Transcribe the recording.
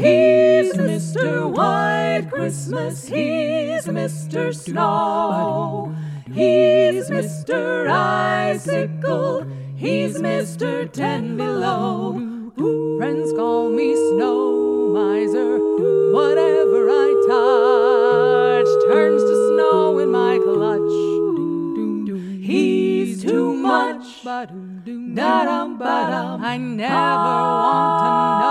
He's Mr. White Christmas, he's Mr. Snow, he's Mr. Icicle, he's Mr. 10 Below. Friends call me Snow Miser, whatever I touch turns to snow in my clutch. He's too much, I never want to know.